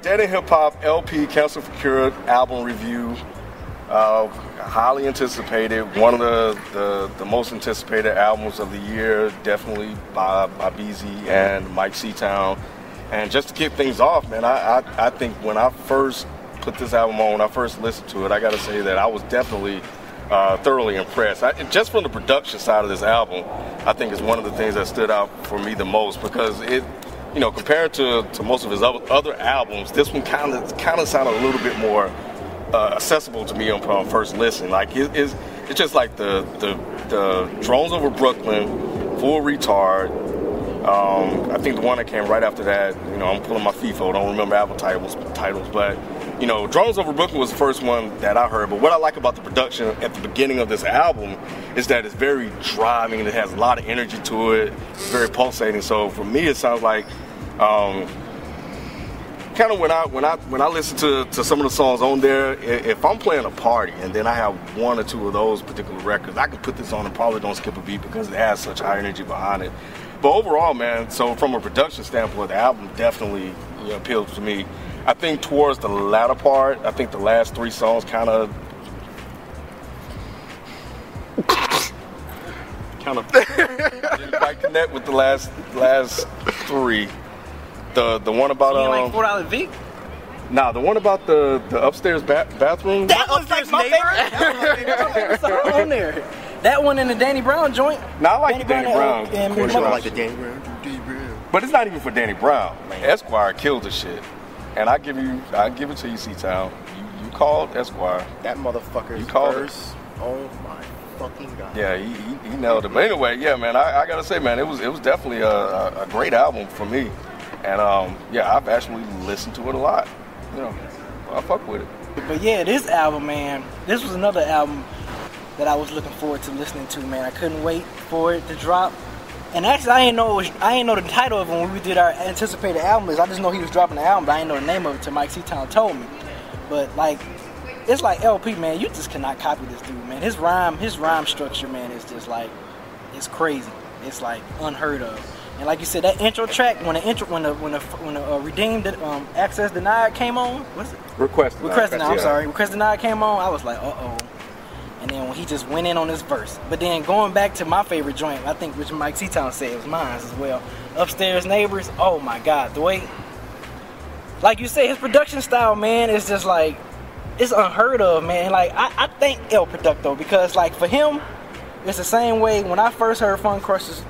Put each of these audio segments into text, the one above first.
Dead in Hip Hop LP Cancel for Cure album review. Highly anticipated. One of the most anticipated albums of the year, definitely by BZ and Mike Seatown. And just to kick things off, man, I think when I first put this album on, when I first listened to it, I got to say that I was definitely thoroughly impressed. Just from the production side of this album, I think is one of the things that stood out for me the most, because it, compared to most of his other albums, this one kind of sounded a little bit more accessible to me on first listen. Like it's just like the Drones Over Brooklyn, Full Retard. I think the one that came right after that, I'm pulling my FIFO, don't remember album titles, but Drones Over Brooklyn was the first one that I heard. But what I like about the production at the beginning of this album is that it's very driving, it has a lot of energy to it, it's very pulsating. So for me, it sounds like kind of when I listen to some of the songs on there, if I'm playing a party and then I have one or two of those particular records, I can put this on and probably don't skip a beat because it has such high energy behind it. But overall, man, so from a production standpoint, the album definitely appeals to me. I think towards the latter part, I think the last three songs kind of didn't quite connect with the last three. The one about like $4 Vic? Nah, the one about the upstairs bathroom. That was like my favorite song on there. That one in the Danny Brown joint. Nah, I like the Danny Brown. Of course, I like the Danny Brown. But it's not even for Danny Brown. Man. Esquire killed the shit, and I give it to you, C-Town. You called Esquire. That motherfucker's verse. Oh my fucking god. Yeah, he nailed it. But anyway, yeah, man, I gotta say, man, it was definitely a great album for me, and I've actually listened to it a lot. I fuck with it. But yeah, this album, man, this was another album that I was looking forward to listening to, man. I couldn't wait for it to drop. And actually, I ain't know the title of it when we did our anticipated album list. I just know he was dropping the album, but I ain't know the name of it till Mike Seatown told me. But it's like LP, man. You just cannot copy this dude, man. His rhyme structure, man, is just like, it's crazy. It's like unheard of. And like you said, that intro track, when the Redeemed Access Denied came on, what's it? Request Denied came on. I was like, uh-oh. And then when he just went in on this verse. But then going back to my favorite joint, I think which Mike Seatown said, it was mine as well. Upstairs Neighbors, oh my God. The way, like you said, his production style, man, is just like, it's unheard of, man. Like, I thank El Producto, because like for him, it's the same way when I first heard Company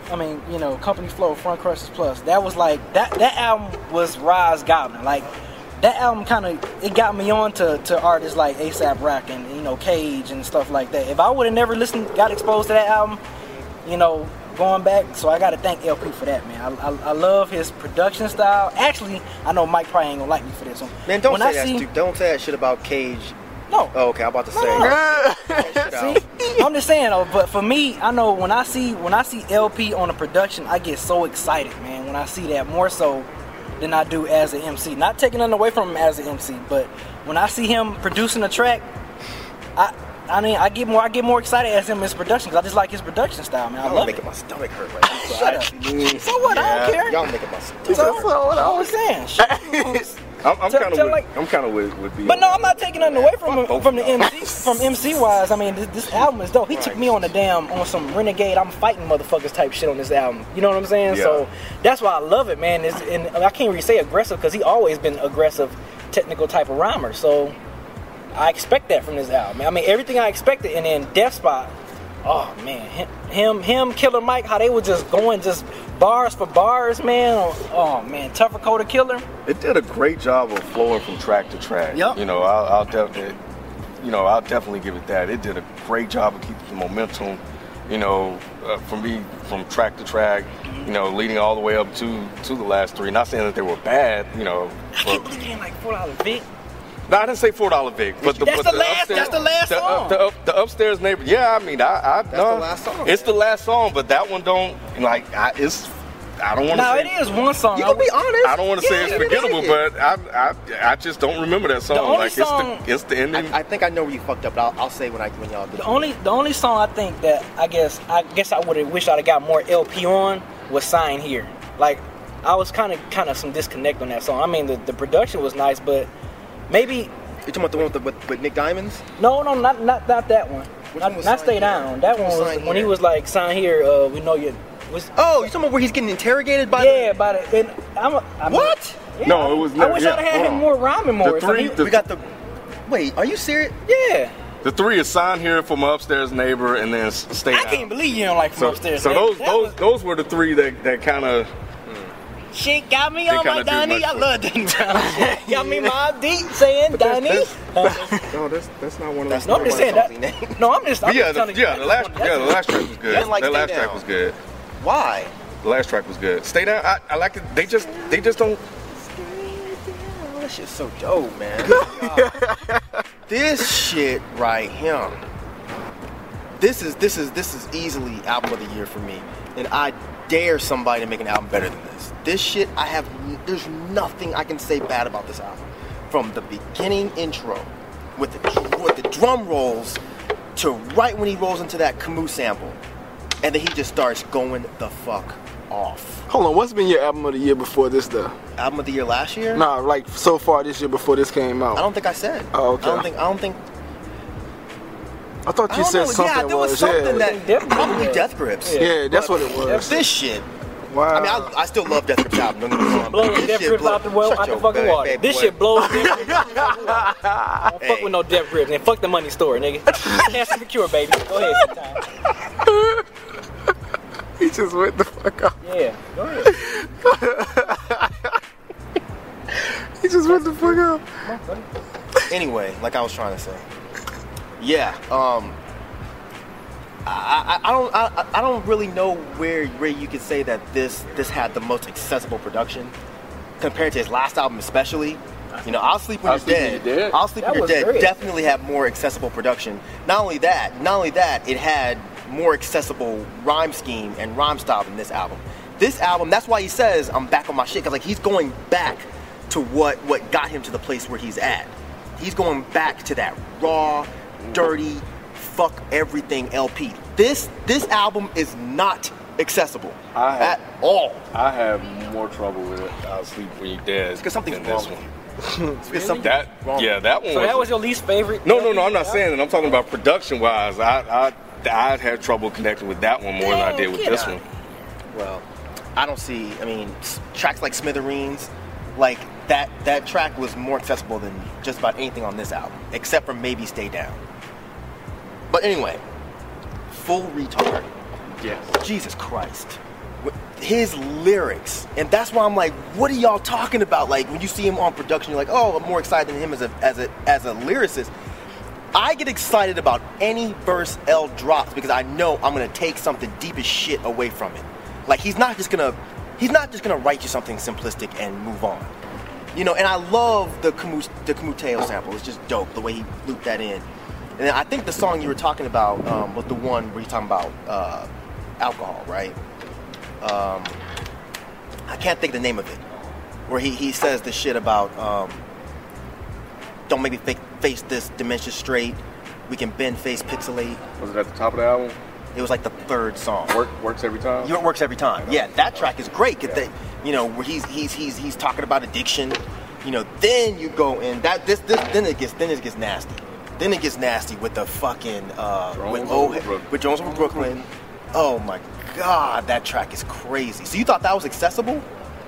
Flow, Front Crushers Plus. That was like, that album was Rise Goblin. Like, that album it got me on to artists like A$AP Rocky and, Cage and stuff like that. If I would have never got exposed to that album, going back, so I got to thank LP for that, man. I love his production style. Actually, I know Mike probably ain't gonna like me for this one. Man, don't say that shit about Cage. No. Oh, okay, I'm about to say. No. See, I'm just saying though. But for me, I know when I see LP on the production, I get so excited, man. When I see that, more so than I do as an MC. Not taking nothing away from him as an MC, but when I see him producing a track, I get more excited as him in his production, because I just like his production style, man. I love it. Making my stomach hurt right now. Shut up. So what? I don't care. Y'all making my stomach hurt. So what I was saying. I'm kind of with B. But no, I'm not taking nothing away from the MC. From MC wise, I mean, this album is dope. He took me on some renegade, I'm fighting motherfuckers type shit on this album. You know what I'm saying? Yeah. So that's why I love it, man. And I can't really say aggressive, because he always been aggressive, technical type of rhymer. So I expect that from this album. I mean, everything I expected. And then Death Spot, oh man, him, Killer Mike, how they were just going bars for bars, man. Oh man, Tougher Coda Killer. It did a great job of flowing from track to track. Yep. I'll definitely give it that. It did a great job of keeping the momentum. For me, from track to track, leading all the way up to the last three. Not saying that they were bad, I can't believe you didn't like $4 Vic. No, I didn't say $4 Vic, but that's the last song. The Upstairs Neighbor. Yeah, I mean, that's the last song. It's the last song, but that one don't I don't want to say. No, it is one song. You can be honest. I don't want to say it's forgettable, but I just don't remember that song. The only song, it's the ending. I think I know where you fucked up, but I'll say when y'all get the only song I think that I guess I would have wished I'd have got more LP on was Sign Here. Like, I was kind of some disconnect on that song. I mean, the production was nice, but maybe. You talking about the one with Nick Diamonds? No, not that one. Not Stay Down. That one was when he was like, sign here. We know you. Oh, you talking about where he's getting interrogated by? Yeah, by the. And What? Yeah, No, it was. I wish I'd had him more rhyming more. We got the. Wait, are you serious? Yeah. The 3 is Sign Here for My Upstairs Neighbor, and then Stay Down. I can't believe you don't like From Upstairs. So those were the 3 that kind of. Shit got me on my kinda do Donnie. much I for love Donnie Brown. Got me Mobb Deep saying Donnie. No, that's not one of those. No, I'm just saying that. No, I'm just telling you. The last track was good. didn't like That Stay last track Down. was good. Why? The last track was good. Stay Down. I like it. They just don't. Oh, that shit's so dope, man. This shit right here. This is easily album of the year for me, and I dare somebody to make an album better than this. This shit, there's nothing I can say bad about this album. From the beginning intro, with the drum rolls, to right when he rolls into that Camus sample, and then he just starts going the fuck off. Hold on, what's been your album of the year before this, though? Album of the year last year? Nah, like so far this year before this came out. I don't think I said. Oh, okay. I don't think. I thought I you don't said know. something. Yeah, there was something yeah. that probably Death Grips. Yeah, that's what it was. This shit. Wow. I mean, I still love Death Grips album. Don't get me wrong. Blows This Death shit Grips blow- out the well, Shut out the your fucking bad water. baby This boy. shit blows Death Grips out the fucking water. I don't fuck with no Death Grips. And fuck the money store, nigga. Cancer for cure, baby. Go ahead sometime. He just went the fuck out. Yeah, go ahead. He just went the fuck out. Anyway, like I was trying to say. Yeah. I don't really know where you could say that this had the most accessible production compared to his last album, especially. You know, I'll Sleep When You're Dead. I'll Sleep When You're was Dead great. definitely had more accessible production. Not only that, it had more accessible rhyme scheme and rhyme style than this album. This album, that's why he says I'm back on my shit, because like he's going back to what got him to the place where he's at. He's going back to that raw, dirty, fuck everything LP. This album is not accessible at all. I have more trouble with it. I'll Sleep When You're Dead. It's because something's than wrong this with one. you. It's because something's That wrong. yeah, that one. So that was your least favorite? No, I'm not saying that. I'm talking about production wise. I had trouble connecting with that one more than I did with this one. Well, I don't see. I mean, tracks like Smithereens, like that track was more accessible than just about anything on this album, except for maybe Stay Down. But anyway, Full Retard. Yes. Jesus Christ. His lyrics, and that's why I'm like, what are y'all talking about? Like when you see him on production, you're like, oh, I'm more excited than him as a lyricist. I get excited about any verse L drops because I know I'm gonna take something deep as shit away from it. Like he's not just gonna write you something simplistic and move on. You know, and I love the Camuteo sample. It's just dope the way he looped that in. And I think the song you were talking about was the one where you're talking about alcohol, right? I can't think the name of it. Where he says the shit about don't make me face this dementia straight. We can bend, face, pixelate. Was it at the top of the album? It was like the third song. Works every time. It works every time. Yeah, that track is great. Cause you know, where he's talking about addiction. You know, then you go in then it gets nasty. Then it gets nasty with the fucking with Jones Over Brooklyn. Oh my God, that track is crazy. So you thought that was accessible?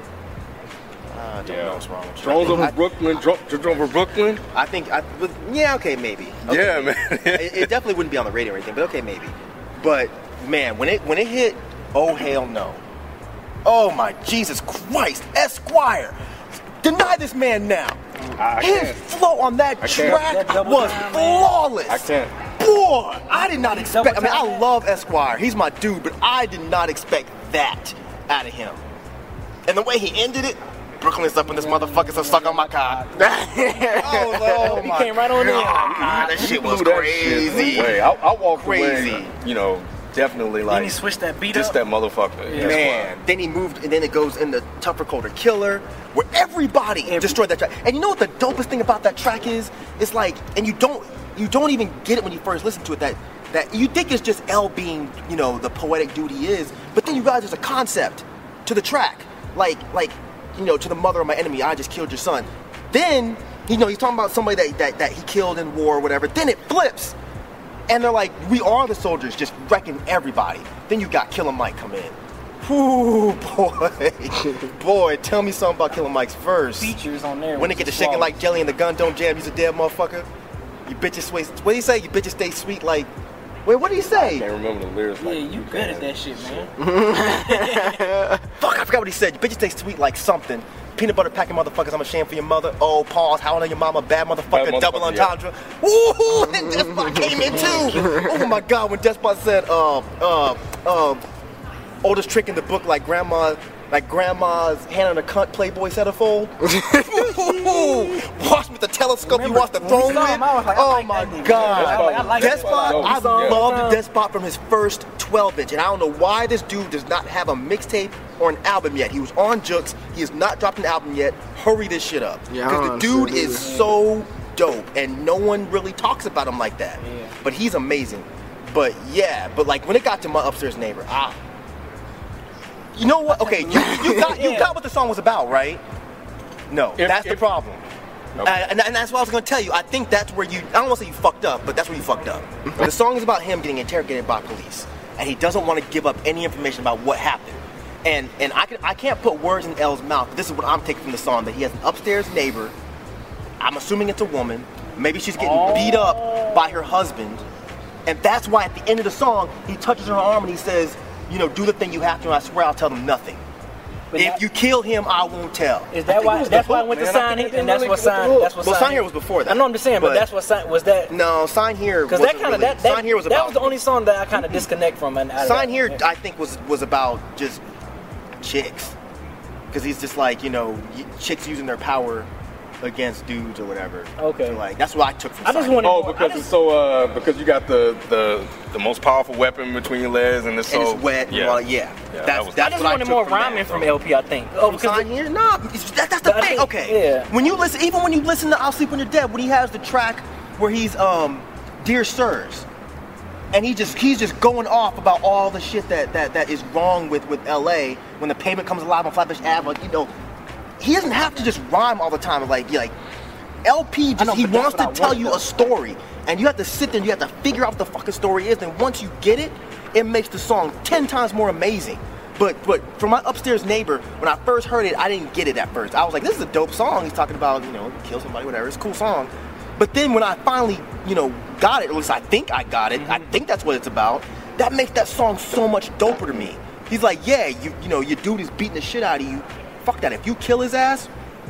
I don't know what's wrong with you. Drones Over Brooklyn. I think, yeah, okay, maybe. Okay. Yeah, man. it definitely wouldn't be on the radio or anything, but okay, maybe. But man, when it hit, oh hell no. Oh my Jesus Christ, Esquire, deny this man now. His flow on that track was flawless. I can't. Boy, I did not expect. I mean, I love Esquire. He's my dude, but I did not expect that out of him. And the way he ended it, Brooklyn's up in this motherfucker, so suck on my cock. Oh He came right on in. That shit was crazy. I walked Crazy. away, you know, definitely like. Then he switched that beat just up. that motherfucker. Yeah. Man, then he moved, and then it goes into Tougher, Colder, Killer, where everybody destroyed that track. And you know what the dopest thing about that track is? It's like, and you don't even get it when you first listen to it, that you think it's just L being, you know, the poetic dude he is, but then you realize there's a concept to the track. to the mother of my enemy, I just killed your son. Then, he's talking about somebody that he killed in war or whatever. Then it flips. And they're like, we are the soldiers, just wrecking everybody. Then you got Killer Mike come in. Ooh, boy. Boy, tell me something about Killer Mike's verse. Features on there. When it get to shaking like jelly and the gun don't jam, you's a dead motherfucker. You bitches sway. What do you say? You bitches stay sweet like... Wait, what do you say? I can't remember the lyrics. Yeah, you good at that shit, man. Fuck, I forgot what he said. You bitches stay sweet like something. Peanut butter packing motherfuckers, I'm ashamed for your mother. Oh, pause. How old are your mama? Bad motherfucker. Double entendre. Yeah. Ooh, and Despot came in too. Oh my God, when Despot said, oldest trick in the book, like grandma's hand on a cunt Playboy centerfold. Watch with the telescope. You watch the throne with. Oh my God. Despot, I loved Despot from his first 12-inch, and I don't know why this dude does not have a mixtape or an album yet. He was on Jux. He has not dropped an album yet. Hurry this shit up, because the dude is so dope, and no one really talks about him like that. Yeah. But he's amazing. But like when it got to My Upstairs Neighbor, you know what? Okay, you got what the song was about, right? No, that's the problem. Okay. And that's what I was going to tell you. I think that's where I don't want to say you fucked up, but that's where you fucked up. The song is about him getting interrogated by police, and he doesn't want to give up any information about what happened. And I can't put words in L's mouth, but this is what I'm taking from the song, that he has an upstairs neighbor. I'm assuming it's a woman. Maybe she's getting beat up by her husband. And that's why at the end of the song, he touches her arm and he says, do the thing you have to, and I swear I'll tell them nothing. But if you kill him, I won't tell. Is that why? That's why I went to Sign Here, and that's what Sign. That's what. Well, Sign Here was before that. I know I'm just saying, but that's what Sign was. That no, Sign Here. Because that kind of Sign Here was about. That was the only song that I kind of disconnect from. And Sign Here, I think, was about just chicks, because he's just like chicks using their power against dudes or whatever. Okay. So like that's what I took from. I just wanted. Because you got the most powerful weapon between your legs and it's so it's wet. Yeah. Well, I just wanted more rhyming from LP. I think. Oh, because Sign Here, no, that's the thing. Okay. Yeah. When you listen to I'll Sleep When You're Dead, when he has the track where he's Dear Sirs, and he's just going off about all the shit that is wrong with LA when the pavement comes alive on Flatbush Ave, like, he doesn't have to just rhyme all the time. Like LP, he wants to tell you a story, and you have to sit there and you have to figure out what the fucking story is. And once you get it, it makes the song 10 times more amazing. But for My Upstairs Neighbor, when I first heard it, I didn't get it at first. I was like, this is a dope song. He's talking about kill somebody, whatever. It's a cool song. But then when I finally got it, or at least I think I got it. I think that's what it's about. That makes that song so much doper to me. He's like, yeah, your dude is beating the shit out of you. Fuck that. If you kill his ass,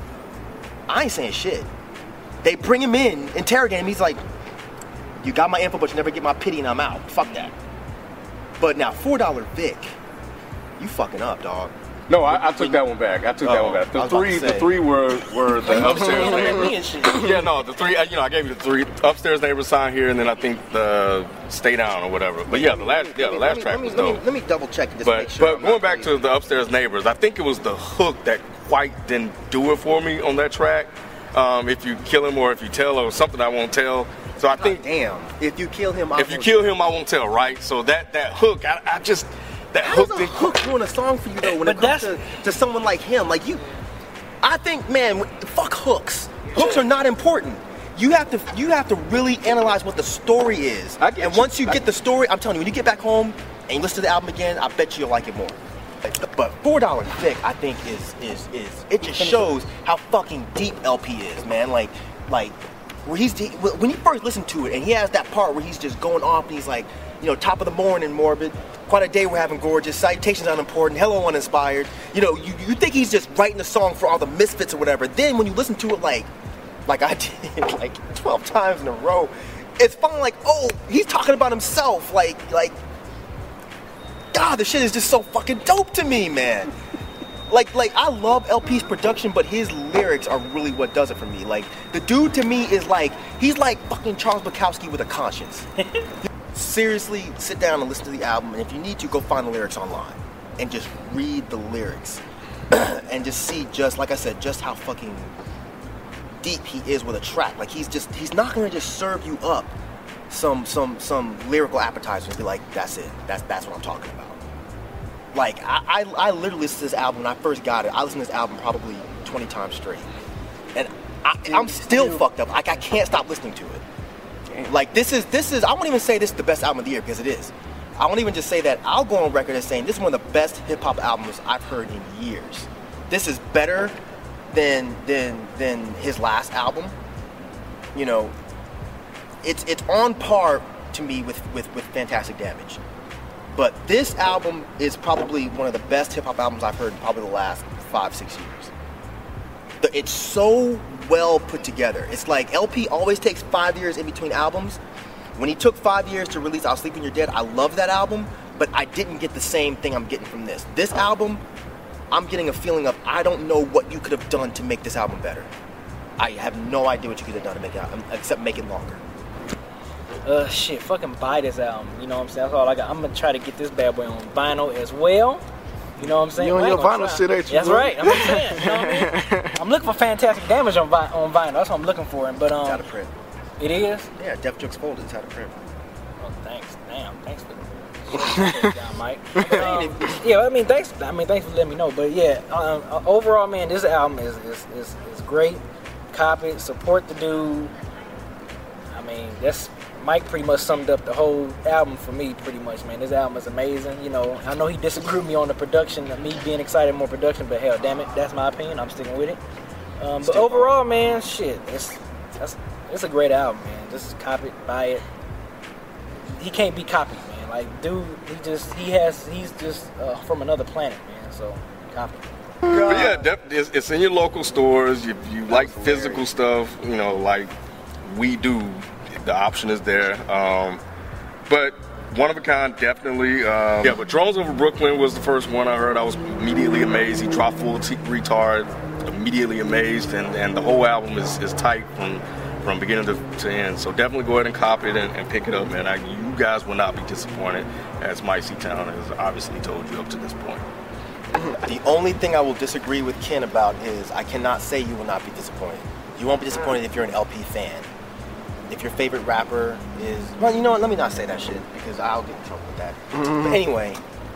I ain't saying shit. They bring him in, interrogate him. He's like, you got my info, but you never get my pity, and I'm out. Fuck that. But now, $4 Vic, you fucking up, dog. No, I took that one back. The three were the upstairs neighbors. Yeah, no, the three. I gave you the three upstairs neighbors, Sign Here, and then I think the Stay Down or whatever. But yeah, the last track was dope. Let me double check and just make sure. But going back to the upstairs neighbors, I think it was the hook that quite didn't do it for me on that track. If you kill him or if you tell or something I won't tell. So I think, damn, if you kill him, I won't tell. Right. So that hook, I just. How does a hook doing a song for you though when it comes to someone like him? Like you, I think, man, fuck hooks. Hooks are not important. You have to really analyze what the story is. And once you get the story, I'm telling you, when you get back home and you listen to the album again, I bet you'll like it more. But $4 Vic, I think is it just shows how fucking deep LP is, man. Like where when you first listen to it and he has that part where he's just going off and he's like, top of the morning, morbid. Quite a day we're having, gorgeous. Salutations unimportant. Hello uninspired. You think he's just writing a song for all the misfits or whatever. Then when you listen to it like I did like 12 times in a row, it's finally like, oh, he's talking about himself. Like God, the shit is just so fucking dope to me, man. Like I love LP's production, but his lyrics are really what does it for me. Like the dude to me is like, he's like fucking Charles Bukowski with a conscience. Seriously, sit down and listen to the album, and if you need to, go find the lyrics online and just read the lyrics and just see, just like I said, just how fucking deep he is with a track. Like he's not gonna just serve you up some lyrical appetizer and be like, that's it, that's what I'm talking about. Like, I literally listened to this album when I first got it. I listened to this album probably 20 times straight. And I'm still fucked up. Like, I can't stop listening to it. Like, this is, I won't even say this is the best album of the year, because it is. I won't even just say that. I'll go on record as saying this is one of the best hip-hop albums I've heard in years. This is better than his last album. You know, it's on par to me with Fantastic Damage. But this album is probably one of the best hip-hop albums I've heard in probably the last 5-6 years. It's so well put together. It's like LP always takes 5 years in between albums. When he took 5 years to release I'll Sleep When You're Dead, I love that album, but I didn't get the same thing I'm getting from this. This album, I'm getting a feeling of I don't know what you could have done to make this album better. I have no idea what you could have done to make it, except make it longer. Shit, fucking buy this album. You know what I'm saying? That's all I got. I'm gonna try to get this bad boy on vinyl as well. You know what I'm saying? You on your vinyl shit, ain't you? That's bro? right. I'm saying. You know what I mean? I'm looking for Fantastic Damage on vinyl. That's what I'm looking for. But It's out of print. It is. Yeah, Def Jux Folded. It's out of print. Oh, thanks. Damn. Thanks for down, Mike. Yeah, I mean, thanks for letting me know. But yeah, overall, man, this album is great. Copy it. Support the dude. I mean, that's. Mike pretty much summed up the whole album for me, pretty much, man. This album is amazing. You know, I know he disagreed with me on the production, me being excited more production, but hell, damn it, that's my opinion. I'm sticking with it. But overall, man, shit, it's a great album, man. Just copy it, buy it. He can't be copied, man. Like, dude, he's just from another planet, man. So, copy it. But yeah, it's in your local stores. If you like physical stuff, you know, like we do. The option is there, but one of a kind, definitely. Yeah, but Drones Over Brooklyn was the first one I heard. I was immediately amazed. He dropped Full Retard, immediately amazed, and the whole album is tight from beginning to end. So definitely go ahead and copy it and pick it up, man. You guys will not be disappointed, as Mike C. Town has obviously told you up to this point. The only thing I will disagree with Ken about is I cannot say you will not be disappointed. You won't be disappointed if you're an LP fan. If your favorite rapper is... Well, you know what? Let me not say that shit because I'll get in trouble with that. But anyway,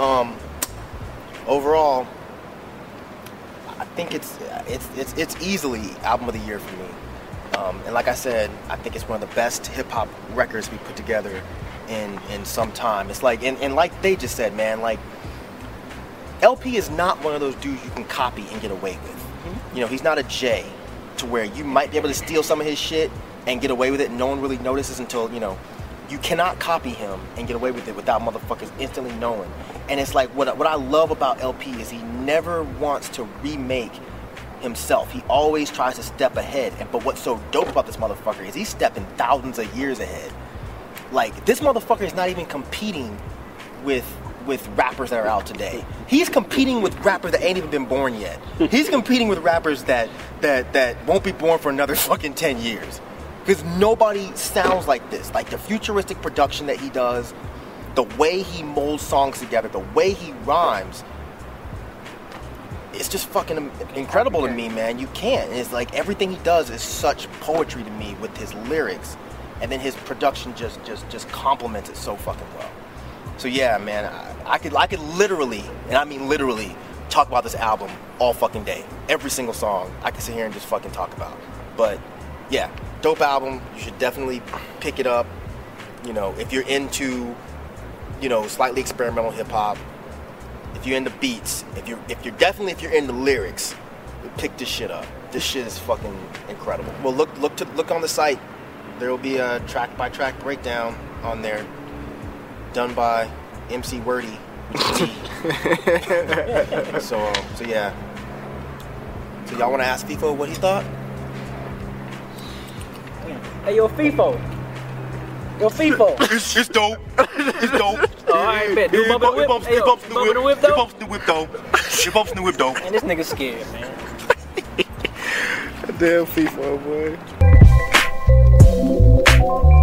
overall, I think it's easily album of the year for me. And like I said, I think it's one of the best hip-hop records we put together in some time. It's like... And like they just said, man, like... LP is not one of those dudes you can copy and get away with. You know, he's not a Jay to where you might be able to steal some of his shit and get away with it and no one really notices until, you know, you cannot copy him and get away with it without motherfuckers instantly knowing. And it's like, what I love about LP is he never wants to remake himself. He always tries to step ahead. But what's so dope about this motherfucker is he's stepping thousands of years ahead. Like, this motherfucker is not even competing with rappers that are out today. He's competing with rappers that ain't even been born yet. He's competing with rappers that won't be born for another fucking 10 years. Because nobody sounds like this. Like, the futuristic production that he does, the way he molds songs together, the way he rhymes, it's just fucking incredible to me, man. You can't. It's like everything he does is such poetry to me with his lyrics. And then his production just complements it so fucking well. So yeah, man, I could literally, and I mean literally, talk about this album all fucking day. Every single song I could sit here and just fucking talk about. But yeah, dope album. You should definitely pick it up. You know, if you're into, you know, slightly experimental hip hop, if you're into beats, if you're into lyrics, pick this shit up. This shit is fucking incredible. Well, look on the site. There will be a track by track breakdown on there, done by MC Wordy. So yeah. So y'all want to ask FIFO what he thought? Hey, yo, FIFO. It's dope. It's dope. All right, bet. Do bump in the whip. Hey, yo, bump in the whip, though. It bumps in the whip, though. It bumps in the whip, though. Man, this nigga's scared, man. Damn FIFA, boy.